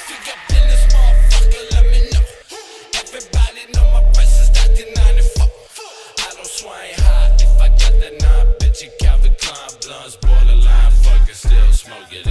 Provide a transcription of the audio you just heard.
If you got business, motherfucker, let me know. Everybody know my price is 1994. I don't swing high if I got that 9, bitch, you Calvin Klein blunts, borderline, fucking still smoke it.